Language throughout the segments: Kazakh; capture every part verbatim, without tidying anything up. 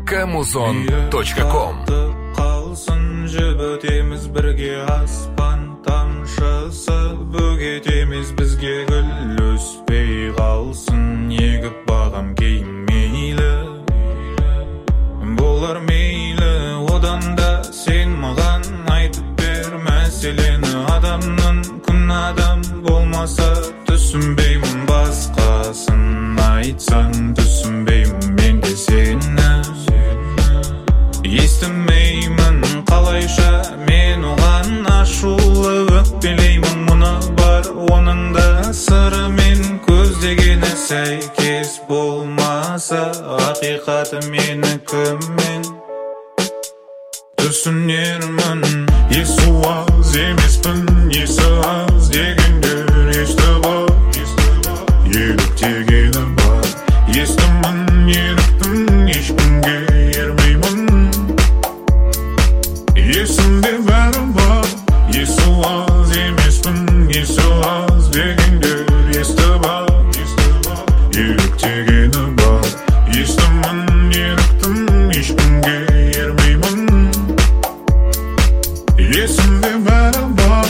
камузон точка ком. Қалсын жібітеміз бірге аспан тамшысы, бөгетеміз бізге гүл өспей қалсын. Егіп бағам кейін мейлі, болар мейлі, одан да сен маған айтып бер мәселені. Адамның күн адам болмаса түсінбеймін, басқасын айтсаң түсінбеймін мен де сені. Естімеймін қалайша мен оған ашулы өкпелеймін. Мұны бар оның да сыры мен көздегені сәйкес болмаса, ақиқаты менікі мен түсінермін. Есі аз емеспін, есі аз дегендер естіп ал, еліктегені бар. Естімін, еріктім, ешкімге ермеймін. Есімде бәрі бар, есі аз емеспін, есі аз дегендер естіп ал, еліктегені бар. Естімін, еріктім, ешкімге ермеймін. Есімде бәрі бар.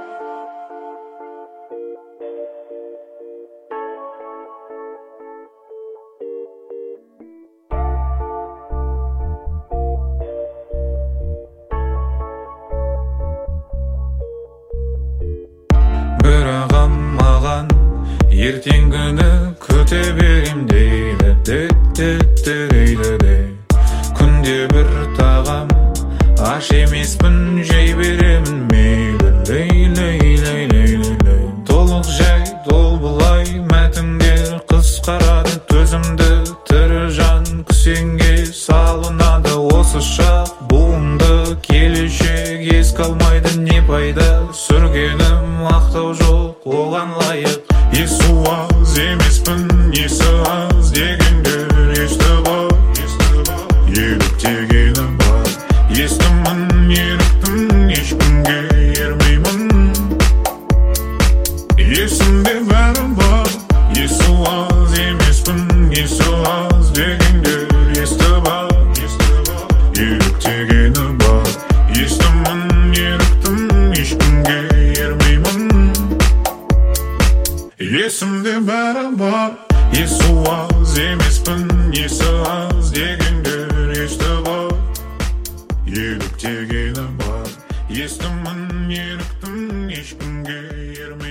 Бір ағам маған ертеңгіні күте берем дейді, дейді де. Күнде бір тағам аш емеспін, жей беремін мейлі, лейлі, лейлі. Толық жай, дол бұлай мәтіндер қысқарады, төзімді тірі жан күсенге салынады. Осы шақ буынды келешек еске алмайды, не пайда сүргенім мақтау жоқ оған лайық. Есі аз емеспін, есі аз дегендер естіп ал, еліктегені бар. Естімін, еріктім, ешкімге ермеймін. Есімде бәрі бар, есі аз емеспін, есі аз дегендер естіп ал, еліктегені бар. Естімін, еріктім, ешкімге ермеймін. Есімде бәрі бар, есі аз емеспін, есі аз дегендер естіп ал, еліктегені бар. Естімін, еріктім, ешкімге ермеймін.